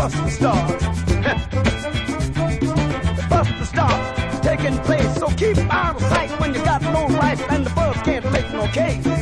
bust the start. The bust the start taking place. So keep out of sight when you got no life and the buzz can't make no case.